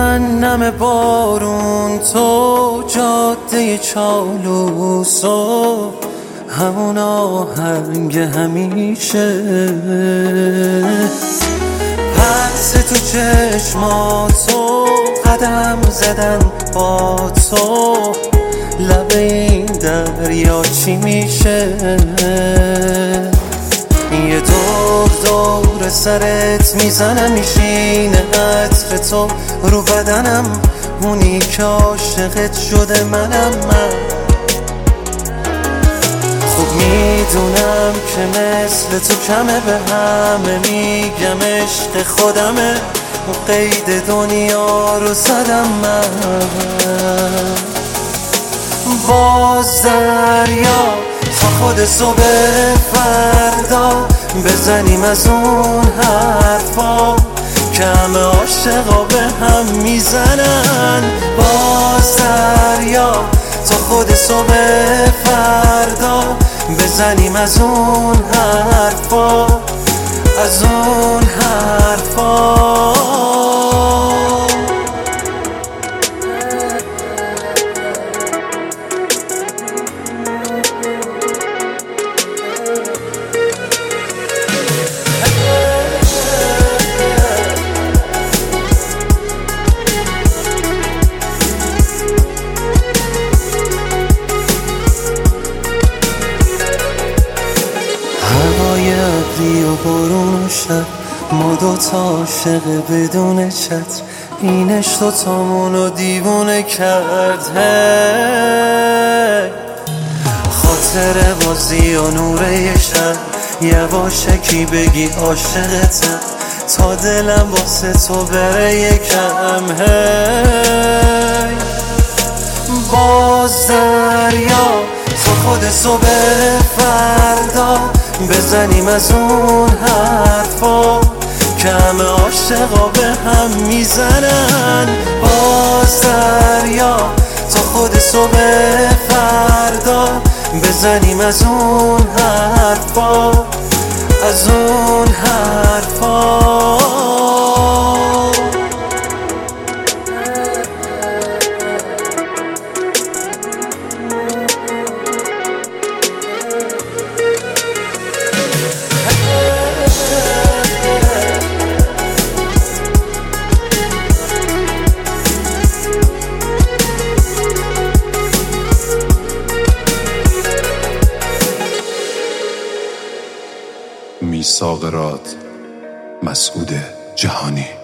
جهنم بارون تو، جاده چالوس و همون آهنگ همیشه، پس تو چشماتو قدم زدن با تو، لب این دریا چی میشه؟ یه دور سرت میزنم، میشینه عطر تو رو بدنم، اونی که عاشقت شده منم. من خوب میدونم که مثل تو کمه، به همه میگم عشق خودمه، و قید دنیا رو زدم من. باز دریا تا خود صبح فردا، بزنیم از اون حرفا که همه عاشقا به هم میزنن. باز دریا تا خود صبح فردا، بزنیم از اون حرفا، از اون حرفا. هوای ابری و بارون شب، ما دوتا عاشق بدون چتر، این عشق دوتامونو دیوونه کرد. خاطر بازی و نوره شب، یواشکی بگی عاشقتم، تا دلم واسه تو بره یکم. باز دریا تا خود صبح فردا، بزنیم از اون حرفا که همه عاشقا به هم میزنن. باز دریا تا خود صبح فردا، بزنیم از اون حرفا، از اون حرفا. میثاق راد، مسعود جهانی.